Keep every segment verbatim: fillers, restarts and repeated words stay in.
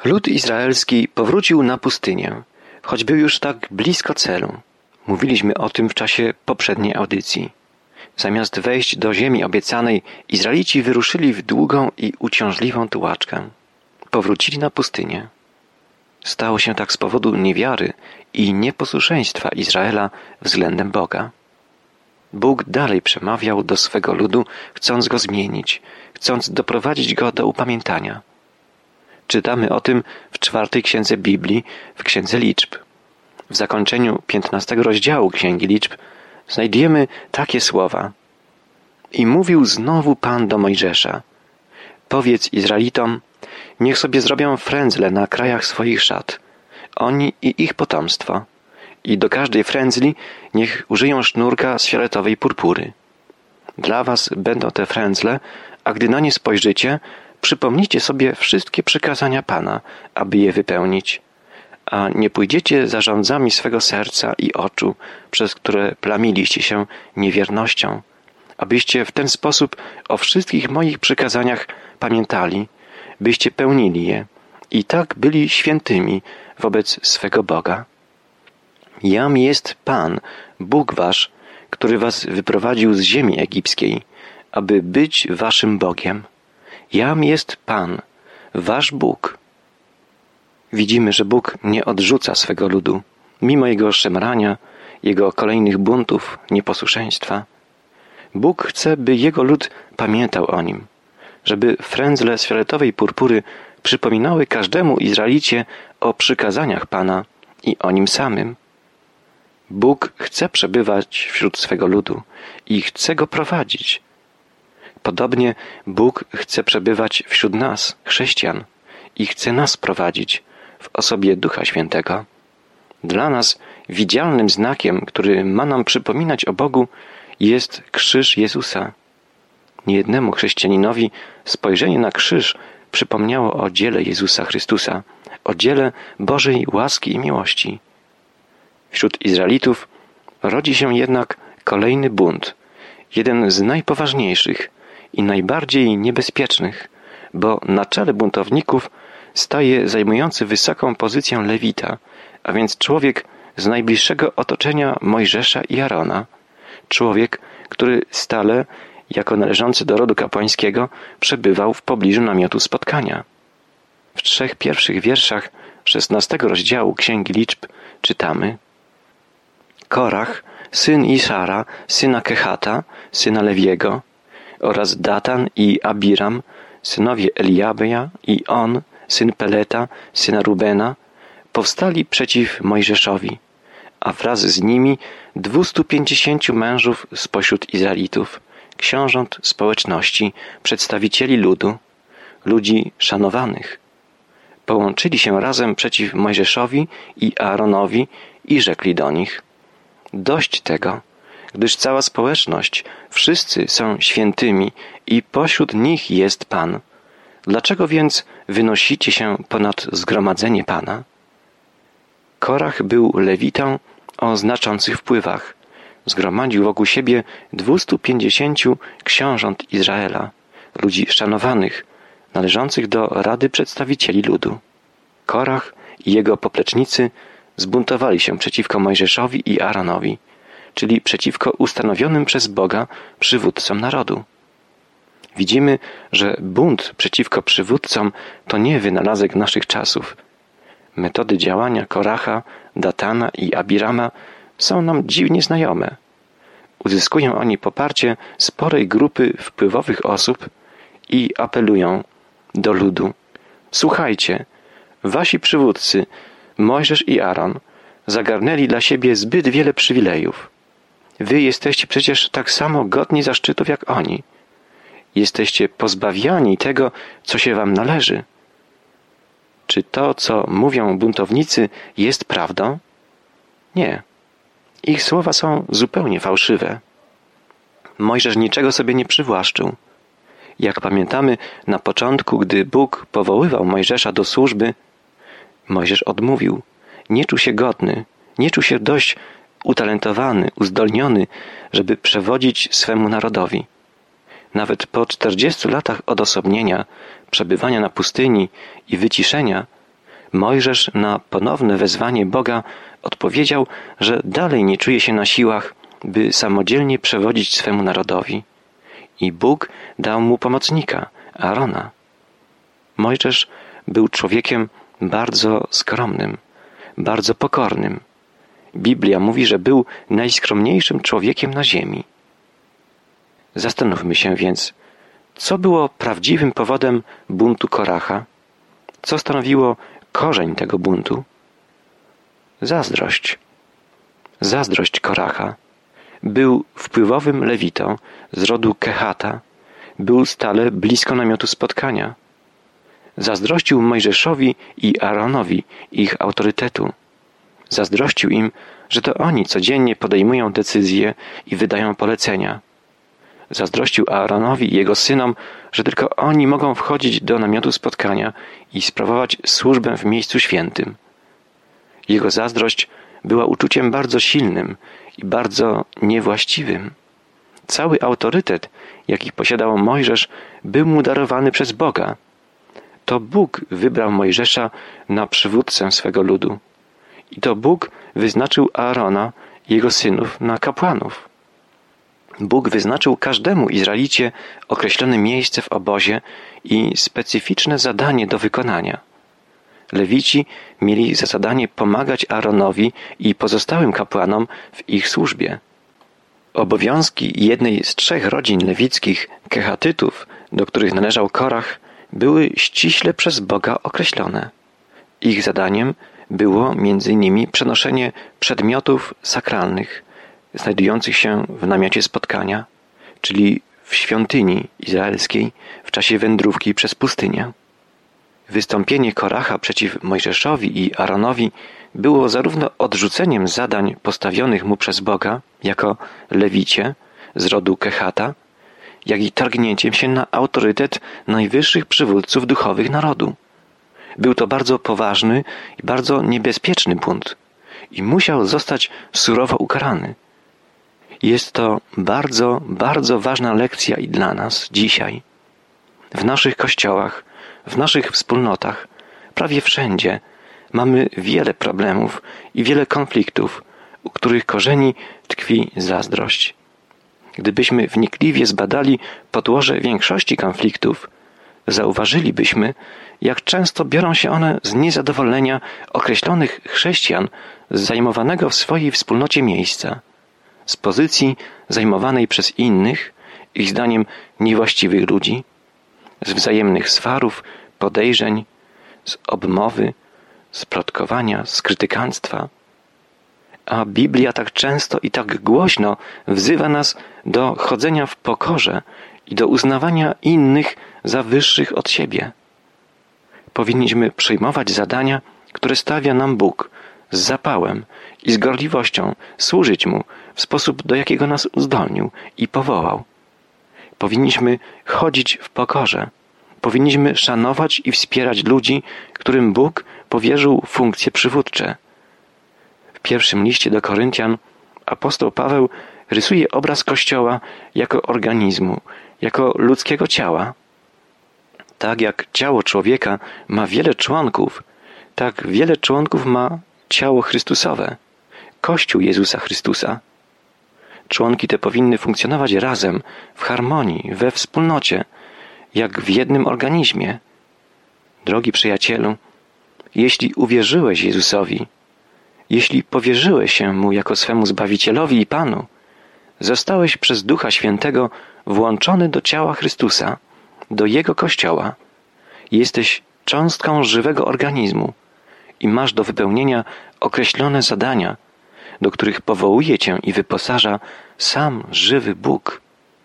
Lud izraelski powrócił na pustynię, choć był już tak blisko celu. Mówiliśmy o tym w czasie poprzedniej audycji. Zamiast wejść do ziemi obiecanej, Izraelici wyruszyli w długą i uciążliwą tułaczkę. Powrócili na pustynię. Stało się tak z powodu niewiary i nieposłuszeństwa Izraela względem Boga. Bóg dalej przemawiał do swego ludu, chcąc go zmienić, chcąc doprowadzić go do upamiętania. Czytamy o tym w czwartej księdze Biblii, w księdze Liczb. W zakończeniu piętnastego rozdziału księgi Liczb znajdujemy takie słowa. I mówił znowu Pan do Mojżesza: powiedz Izraelitom, niech sobie zrobią frędzle na krajach swoich szat, oni i ich potomstwo. I do każdej frędzli niech użyją sznurka z fioletowej purpury. Dla was będą te frędzle, a gdy na nie spojrzycie, przypomnijcie sobie wszystkie przykazania Pana, aby je wypełnić. A nie pójdziecie za rządzami swego serca i oczu, przez które plamiliście się niewiernością, abyście w ten sposób o wszystkich moich przykazaniach pamiętali, byście pełnili je i tak byli świętymi wobec swego Boga. Jam jest Pan, Bóg wasz, który was wyprowadził z ziemi egipskiej, aby być waszym Bogiem. Jam jest Pan, wasz Bóg. Widzimy, że Bóg nie odrzuca swego ludu, mimo jego szemrania, jego kolejnych buntów, nieposłuszeństwa. Bóg chce, by jego lud pamiętał o nim, żeby frędzle z fioletowej purpury przypominały każdemu Izraelicie o przykazaniach Pana i o nim samym. Bóg chce przebywać wśród swego ludu i chce go prowadzić. Podobnie Bóg chce przebywać wśród nas, chrześcijan, i chce nas prowadzić w osobie Ducha Świętego. Dla nas widzialnym znakiem, który ma nam przypominać o Bogu, jest krzyż Jezusa. Niejednemu chrześcijaninowi spojrzenie na krzyż przypomniało o dziele Jezusa Chrystusa, o dziele Bożej łaski i miłości. Wśród Izraelitów rodzi się jednak kolejny bunt, jeden z najpoważniejszych i najbardziej niebezpiecznych, bo na czele buntowników staje zajmujący wysoką pozycję Lewita, a więc człowiek z najbliższego otoczenia Mojżesza i Arona, człowiek, który stale, jako należący do rodu kapłańskiego, przebywał w pobliżu namiotu spotkania. W trzech pierwszych wierszach szesnastego rozdziału Księgi Liczb czytamy: Korach, syn Iszara, syna Kehata, syna Lewiego, oraz Datan i Abiram, synowie Eliabeja, i On, syn Peleta, syna Rubena, powstali przeciw Mojżeszowi, a wraz z nimi dwustu pięćdziesięciu mężów spośród Izraelitów, książąt społeczności, przedstawicieli ludu, ludzi szanowanych. Połączyli się razem przeciw Mojżeszowi i Aaronowi i rzekli do nich: dość tego, gdyż cała społeczność, wszyscy są świętymi i pośród nich jest Pan. Dlaczego więc wynosicie się ponad zgromadzenie Pana? Korach był lewitą o znaczących wpływach. Zgromadził wokół siebie dwustu pięćdziesięciu książąt Izraela, ludzi szanowanych, należących do Rady Przedstawicieli Ludu. Korach i jego poplecznicy zbuntowali się przeciwko Mojżeszowi i Aaronowi, czyli przeciwko ustanowionym przez Boga przywódcom narodu. Widzimy, że bunt przeciwko przywódcom to nie wynalazek naszych czasów. Metody działania Koracha, Datana i Abirama są nam dziwnie znajome. Uzyskują oni poparcie sporej grupy wpływowych osób i apelują do ludu: słuchajcie, wasi przywódcy, Mojżesz i Aaron, zagarnęli dla siebie zbyt wiele przywilejów. Wy jesteście przecież tak samo godni zaszczytów jak oni. Jesteście pozbawiani tego, co się wam należy. Czy to, co mówią buntownicy, jest prawdą? Nie. Ich słowa są zupełnie fałszywe. Mojżesz niczego sobie nie przywłaszczył. Jak pamiętamy, na początku, gdy Bóg powoływał Mojżesza do służby, Mojżesz odmówił. Nie czuł się godny, nie czuł się dość utalentowany, uzdolniony, żeby przewodzić swemu narodowi. Nawet po czterdziestu latach odosobnienia, przebywania na pustyni i wyciszenia, Mojżesz na ponowne wezwanie Boga odpowiedział, że dalej nie czuje się na siłach, by samodzielnie przewodzić swemu narodowi. I Bóg dał mu pomocnika, Aarona. Mojżesz był człowiekiem bardzo skromnym, bardzo pokornym. Biblia mówi, że był najskromniejszym człowiekiem na ziemi. Zastanówmy się więc, co było prawdziwym powodem buntu Koracha? Co stanowiło korzeń tego buntu? Zazdrość. Zazdrość Koracha. Był wpływowym lewitą z rodu Kehata. Był stale blisko namiotu spotkania. Zazdrościł Mojżeszowi i Aaronowi ich autorytetu. Zazdrościł im, że to oni codziennie podejmują decyzje i wydają polecenia. Zazdrościł Aaronowi i jego synom, że tylko oni mogą wchodzić do namiotu spotkania i sprawować służbę w miejscu świętym. Jego zazdrość była uczuciem bardzo silnym i bardzo niewłaściwym. Cały autorytet, jaki posiadał Mojżesz, był mu darowany przez Boga. To Bóg wybrał Mojżesza na przywódcę swego ludu. I to Bóg wyznaczył Aarona i jego synów na kapłanów. Bóg wyznaczył każdemu Izraelicie określone miejsce w obozie i specyficzne zadanie do wykonania. Lewici mieli za zadanie pomagać Aaronowi i pozostałym kapłanom w ich służbie. Obowiązki jednej z trzech rodzin lewickich, Kehatytów, do których należał Korach, były ściśle przez Boga określone. Ich zadaniem było między innymi przenoszenie przedmiotów sakralnych znajdujących się w namiocie spotkania, czyli w świątyni izraelskiej w czasie wędrówki przez pustynię. Wystąpienie Koracha przeciw Mojżeszowi i Aaronowi było zarówno odrzuceniem zadań postawionych mu przez Boga jako lewicie z rodu Kehata, jak i targnięciem się na autorytet najwyższych przywódców duchowych narodu. Był to bardzo poważny i bardzo niebezpieczny bunt i musiał zostać surowo ukarany. Jest to bardzo, bardzo ważna lekcja i dla nas dzisiaj. W naszych kościołach, w naszych wspólnotach, prawie wszędzie mamy wiele problemów i wiele konfliktów, u których korzeni tkwi zazdrość. Gdybyśmy wnikliwie zbadali podłoże większości konfliktów, zauważylibyśmy, jak często biorą się one z niezadowolenia określonych chrześcijan z zajmowanego w swojej wspólnocie miejsca, z pozycji zajmowanej przez innych, ich zdaniem niewłaściwych ludzi, z wzajemnych swarów, podejrzeń, z obmowy, z plotkowania, z krytykanstwa. A Biblia tak często i tak głośno wzywa nas do chodzenia w pokorze i do uznawania innych za wyższych od siebie. Powinniśmy przyjmować zadania, które stawia nam Bóg, z zapałem i z gorliwością służyć Mu w sposób, do jakiego nas uzdolnił i powołał. Powinniśmy chodzić w pokorze. Powinniśmy szanować i wspierać ludzi, którym Bóg powierzył funkcje przywódcze. W pierwszym liście do Koryntian apostoł Paweł rysuje obraz Kościoła jako organizmu, jako ludzkiego ciała. Tak jak ciało człowieka ma wiele członków, tak wiele członków ma ciało Chrystusowe, Kościół Jezusa Chrystusa. Członki te powinny funkcjonować razem, w harmonii, we wspólnocie, jak w jednym organizmie. Drogi przyjacielu, jeśli uwierzyłeś Jezusowi, jeśli powierzyłeś się Mu jako swemu Zbawicielowi i Panu, zostałeś przez Ducha Świętego włączony do ciała Chrystusa, do Jego Kościoła. Jesteś cząstką żywego organizmu i masz do wypełnienia określone zadania, do których powołuje Cię i wyposaża sam żywy Bóg.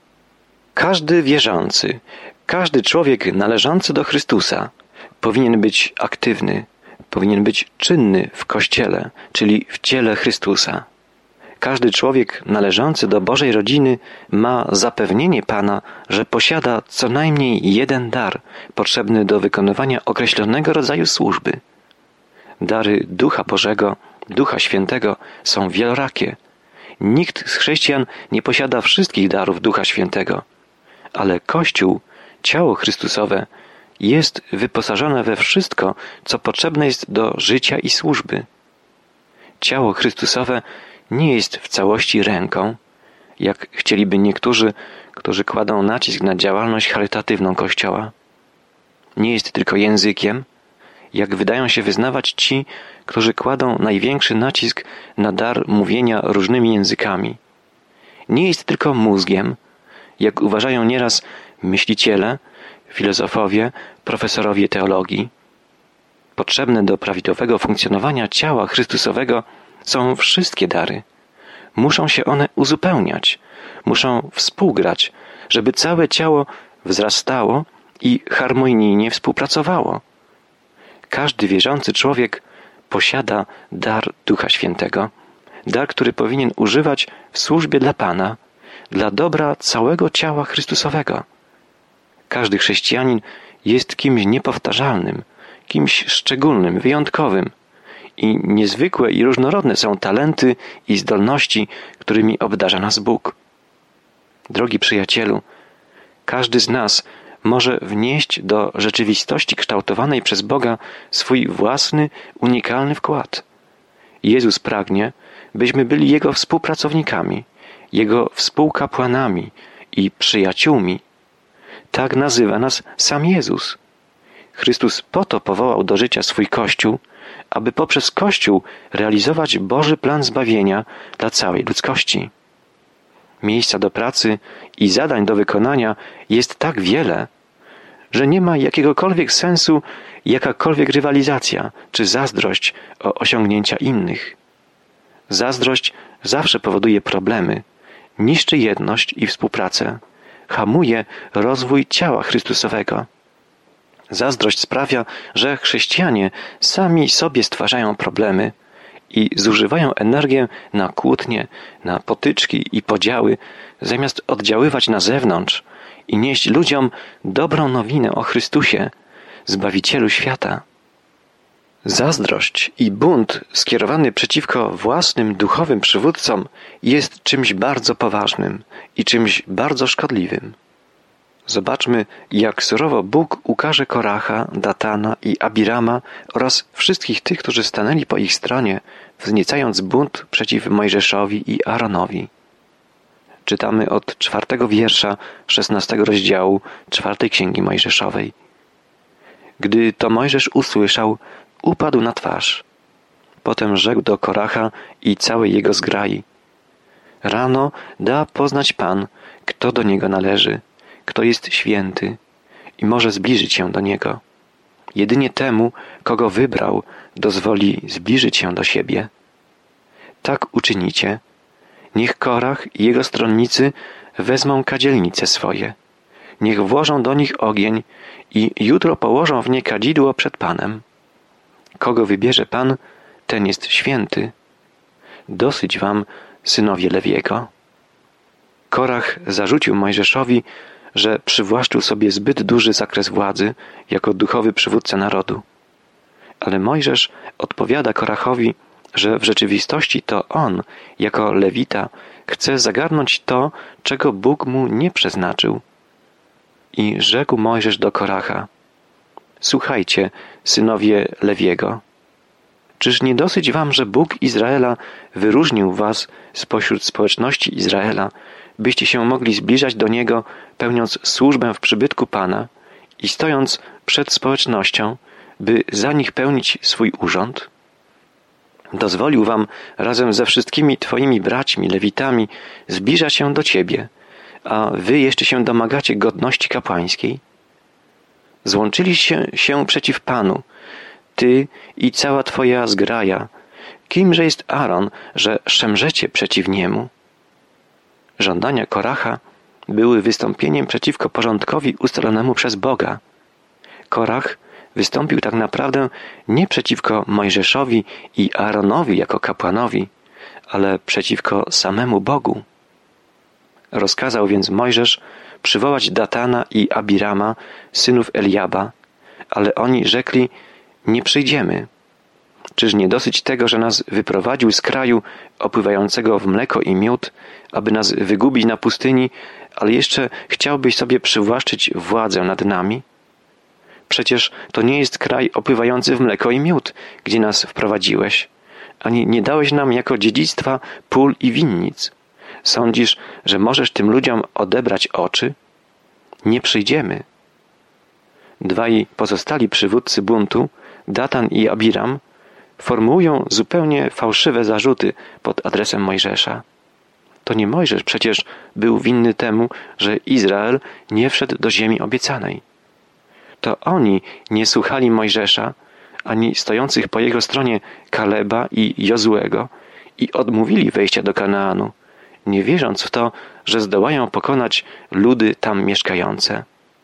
Każdy wierzący, każdy człowiek należący do Chrystusa powinien być aktywny, powinien być czynny w Kościele, czyli w ciele Chrystusa. Każdy człowiek należący do Bożej rodziny ma zapewnienie Pana, że posiada co najmniej jeden dar potrzebny do wykonywania określonego rodzaju służby. Dary Ducha Bożego, Ducha Świętego są wielorakie. Nikt z chrześcijan nie posiada wszystkich darów Ducha Świętego, ale Kościół, ciało Chrystusowe, jest wyposażone we wszystko, co potrzebne jest do życia i służby. Ciało Chrystusowe nie jest w całości ręką, jak chcieliby niektórzy, którzy kładą nacisk na działalność charytatywną Kościoła. Nie jest tylko językiem, jak wydają się wyznawać ci, którzy kładą największy nacisk na dar mówienia różnymi językami. Nie jest tylko mózgiem, jak uważają nieraz myśliciele, filozofowie, profesorowie teologii. Potrzebne do prawidłowego funkcjonowania ciała Chrystusowego są wszystkie dary. Muszą się one uzupełniać, muszą współgrać, żeby całe ciało wzrastało i harmonijnie współpracowało. Każdy wierzący człowiek posiada dar Ducha Świętego, dar, który powinien używać w służbie dla Pana, dla dobra całego ciała Chrystusowego. Każdy chrześcijanin jest kimś niepowtarzalnym, kimś szczególnym, wyjątkowym i niezwykłe i różnorodne są talenty i zdolności, którymi obdarza nas Bóg. Drogi przyjacielu, każdy z nas może wnieść do rzeczywistości kształtowanej przez Boga swój własny, unikalny wkład. Jezus pragnie, byśmy byli Jego współpracownikami, Jego współkapłanami i przyjaciółmi. Tak nazywa nas sam Jezus. Chrystus po to powołał do życia swój Kościół, aby poprzez Kościół realizować Boży plan zbawienia dla całej ludzkości. Miejsca do pracy i zadań do wykonania jest tak wiele, że nie ma jakiegokolwiek sensu jakakolwiek rywalizacja czy zazdrość o osiągnięcia innych. Zazdrość zawsze powoduje problemy, niszczy jedność i współpracę, hamuje rozwój ciała Chrystusowego. Zazdrość sprawia, że chrześcijanie sami sobie stwarzają problemy i zużywają energię na kłótnie, na potyczki i podziały, zamiast oddziaływać na zewnątrz i nieść ludziom dobrą nowinę o Chrystusie, Zbawicielu świata. Zazdrość i bunt skierowany przeciwko własnym duchowym przywódcom jest czymś bardzo poważnym i czymś bardzo szkodliwym. Zobaczmy, jak surowo Bóg ukarze Koracha, Datana i Abirama oraz wszystkich tych, którzy stanęli po ich stronie, wzniecając bunt przeciw Mojżeszowi i Aaronowi. Czytamy od czwartego wiersza szesnastego rozdziału czwartej Księgi Mojżeszowej. Gdy to Mojżesz usłyszał, upadł na twarz. Potem rzekł do Koracha i całej jego zgrai. Rano da poznać Pan, kto do Niego należy, kto jest święty i może zbliżyć się do Niego. Jedynie temu, kogo wybrał, dozwoli zbliżyć się do siebie. Tak uczynicie. Niech Korach i jego stronnicy wezmą kadzielnice swoje. Niech włożą do nich ogień i jutro położą w nie kadzidło przed Panem. Kogo wybierze Pan, ten jest święty. Dosyć wam, synowie Lewiego. Korach zarzucił Mojżeszowi, że przywłaszczył sobie zbyt duży zakres władzy jako duchowy przywódca narodu. Ale Mojżesz odpowiada Korachowi, że w rzeczywistości to on, jako Lewita, chce zagarnąć to, czego Bóg mu nie przeznaczył. I rzekł Mojżesz do Koracha: Słuchajcie, synowie Lewiego, czyż nie dosyć wam, że Bóg Izraela wyróżnił was spośród społeczności Izraela, byście się mogli zbliżać do Niego, pełniąc służbę w przybytku Pana i stojąc przed społecznością, by za nich pełnić swój urząd? Dozwolił wam razem ze wszystkimi twoimi braćmi, Lewitami, zbliżać się do Ciebie, a wy jeszcze się domagacie godności kapłańskiej? Złączyliście się przeciw Panu, ty i cała twoja zgraja. Kimże jest Aaron, że szemrzecie przeciw niemu? Żądania Koracha były wystąpieniem przeciwko porządkowi ustalonemu przez Boga. Korach wystąpił tak naprawdę nie przeciwko Mojżeszowi i Aaronowi jako kapłanowi, ale przeciwko samemu Bogu. Rozkazał więc Mojżesz przywołać Datana i Abirama, synów Eliaba, ale oni rzekli: nie przyjdziemy. Czyż nie dosyć tego, że nas wyprowadził z kraju opływającego w mleko i miód, aby nas wygubić na pustyni, ale jeszcze chciałbyś sobie przywłaszczyć władzę nad nami? Przecież to nie jest kraj opływający w mleko i miód, gdzie nas wprowadziłeś, ani nie dałeś nam jako dziedzictwa pól i winnic. Sądzisz, że możesz tym ludziom odebrać oczy? Nie przyjdziemy. Dwaj pozostali przywódcy buntu, Datan i Abiram, formułują zupełnie fałszywe zarzuty pod adresem Mojżesza. To nie Mojżesz przecież był winny temu, że Izrael nie wszedł do ziemi obiecanej. To oni nie słuchali Mojżesza, ani stojących po jego stronie Kaleba i Jozuego i odmówili wejścia do Kanaanu, nie wierząc w to, że zdołają pokonać ludy tam mieszkające.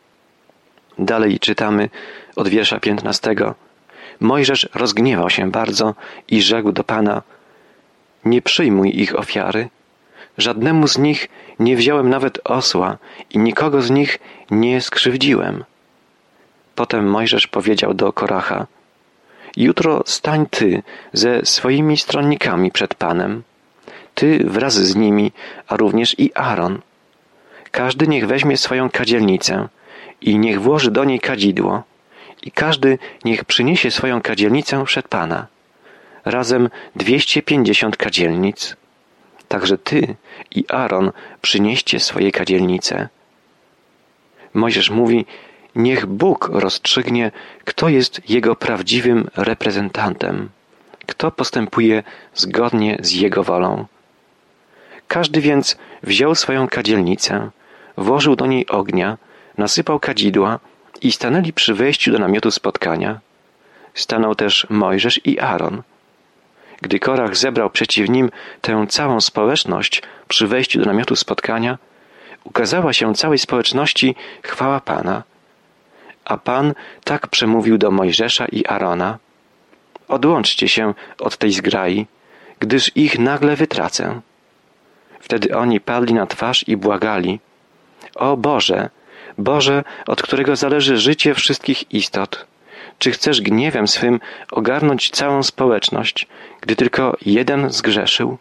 Dalej czytamy od wiersza piętnastego. Mojżesz rozgniewał się bardzo i rzekł do Pana: nie przyjmuj ich ofiary. Żadnemu z nich nie wziąłem nawet osła i nikogo z nich nie skrzywdziłem. Potem Mojżesz powiedział do Koracha: jutro stań ty ze swoimi stronnikami przed Panem, ty wraz z nimi, a również i Aaron. Każdy niech weźmie swoją kadzielnicę i niech włoży do niej kadzidło, i każdy niech przyniesie swoją kadzielnicę przed Pana. Razem dwieście pięćdziesiąt kadzielnic. Także ty i Aaron przynieście swoje kadzielnice. Mojżesz mówi: niech Bóg rozstrzygnie, kto jest Jego prawdziwym reprezentantem, kto postępuje zgodnie z Jego wolą. Każdy więc wziął swoją kadzielnicę, włożył do niej ognia, nasypał kadzidła i stanęli przy wejściu do namiotu spotkania. Stanął też Mojżesz i Aaron. Gdy Korach zebrał przeciw nim tę całą społeczność przy wejściu do namiotu spotkania, ukazała się całej społeczności chwała Pana. A Pan tak przemówił do Mojżesza i Aarona: odłączcie się od tej zgrai, gdyż ich nagle wytracę. Wtedy oni padli na twarz i błagali: o Boże, Boże, od którego zależy życie wszystkich istot, czy chcesz gniewem swym ogarnąć całą społeczność, gdy tylko jeden zgrzeszył?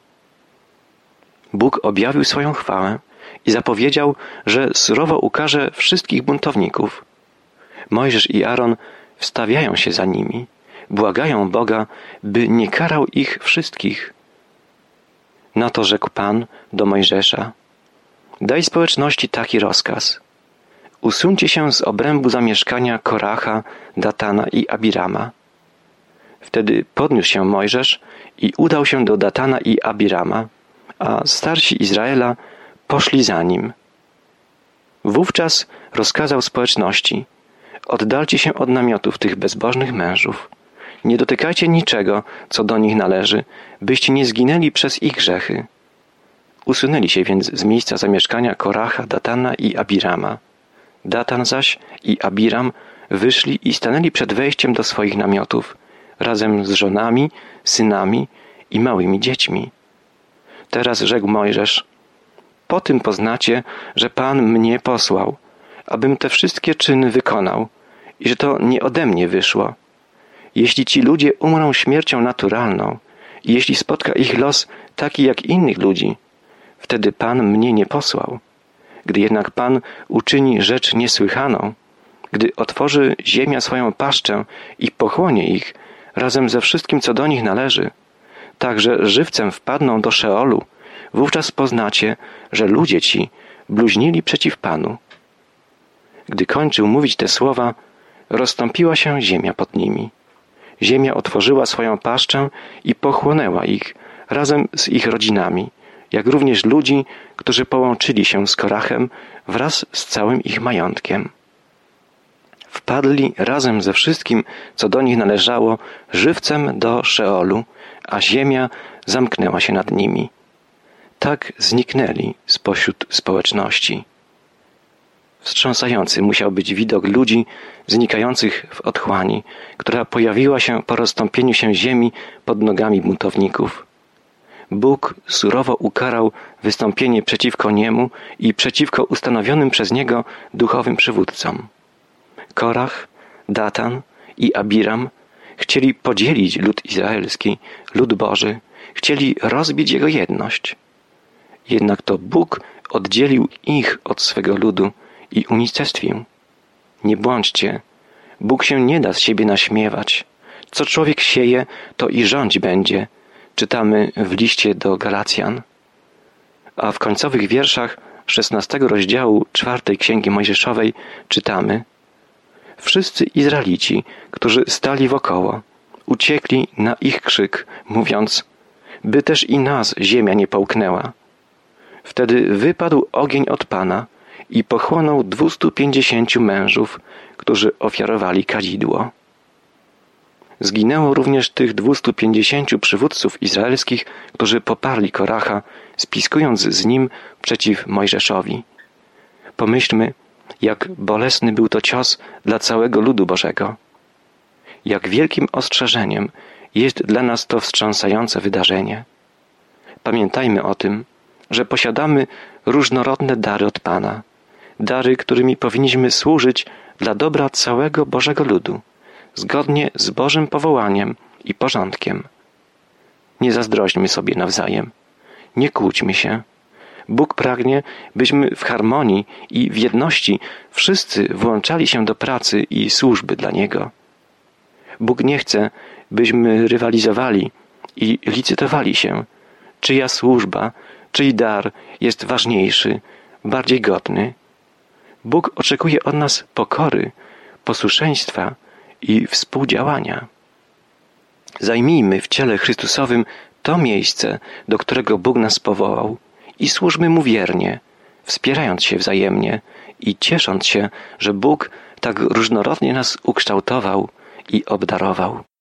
Bóg objawił swoją chwałę i zapowiedział, że surowo ukarze wszystkich buntowników. Mojżesz i Aaron wstawiają się za nimi, błagają Boga, by nie karał ich wszystkich. Na to rzekł Pan do Mojżesza: daj społeczności taki rozkaz: usuńcie się z obrębu zamieszkania Koracha, Datana i Abirama. Wtedy podniósł się Mojżesz i udał się do Datana i Abirama, a starsi Izraela poszli za nim. Wówczas rozkazał społeczności: oddalcie się od namiotów tych bezbożnych mężów. Nie dotykajcie niczego, co do nich należy, byście nie zginęli przez ich grzechy. Usunęli się więc z miejsca zamieszkania Koracha, Datana i Abirama. Datan zaś i Abiram wyszli i stanęli przed wejściem do swoich namiotów, razem z żonami, synami i małymi dziećmi. Teraz rzekł Mojżesz: po tym poznacie, że Pan mnie posłał, abym te wszystkie czyny wykonał i że to nie ode mnie wyszło. Jeśli ci ludzie umrą śmiercią naturalną i jeśli spotka ich los taki jak innych ludzi, wtedy Pan mnie nie posłał. Gdy jednak Pan uczyni rzecz niesłychaną, gdy otworzy ziemia swoją paszczę i pochłonie ich razem ze wszystkim, co do nich należy, tak że żywcem wpadną do Szeolu, wówczas poznacie, że ludzie ci bluźnili przeciw Panu. Gdy kończył mówić te słowa, rozstąpiła się ziemia pod nimi. Ziemia otworzyła swoją paszczę i pochłonęła ich razem z ich rodzinami, jak również ludzi, którzy połączyli się z Korachem wraz z całym ich majątkiem. Wpadli razem ze wszystkim, co do nich należało, żywcem do Szeolu, a ziemia zamknęła się nad nimi. Tak zniknęli spośród społeczności. Wstrząsający musiał być widok ludzi znikających w otchłani, która pojawiła się po rozstąpieniu się ziemi pod nogami buntowników. Bóg surowo ukarał wystąpienie przeciwko niemu i przeciwko ustanowionym przez niego duchowym przywódcom. Korach, Datan i Abiram chcieli podzielić lud izraelski, lud Boży, chcieli rozbić jego jedność. Jednak to Bóg oddzielił ich od swego ludu i unicestwił. Nie błądźcie, Bóg się nie da z siebie naśmiewać. Co człowiek sieje, to i rządź będzie, czytamy w liście do Galacjan. A w końcowych wierszach szesnastego rozdziału czwartej Księgi Mojżeszowej czytamy: Wszyscy Izraelici, którzy stali wokoło, uciekli na ich krzyk, mówiąc: by też i nas ziemia nie połknęła. Wtedy wypadł ogień od Pana i pochłonął dwustu pięćdziesięciu mężów, którzy ofiarowali kadzidło. Zginęło również tych dwustu pięćdziesięciu przywódców izraelskich, którzy poparli Koracha, spiskując z nim przeciw Mojżeszowi. Pomyślmy, jak bolesny był to cios dla całego ludu Bożego. Jak wielkim ostrzeżeniem jest dla nas to wstrząsające wydarzenie. Pamiętajmy o tym, że posiadamy różnorodne dary od Pana, dary, którymi powinniśmy służyć dla dobra całego Bożego ludu, zgodnie z Bożym powołaniem i porządkiem. Nie zazdrośćmy sobie nawzajem, nie kłóćmy się. Bóg pragnie, byśmy w harmonii i w jedności wszyscy włączali się do pracy i służby dla Niego. Bóg nie chce, byśmy rywalizowali i licytowali się, czyja służba, czyj dar jest ważniejszy, bardziej godny. Bóg oczekuje od nas pokory, posłuszeństwa i współdziałania. Zajmijmy w ciele Chrystusowym to miejsce, do którego Bóg nas powołał i służmy Mu wiernie, wspierając się wzajemnie i ciesząc się, że Bóg tak różnorodnie nas ukształtował i obdarował.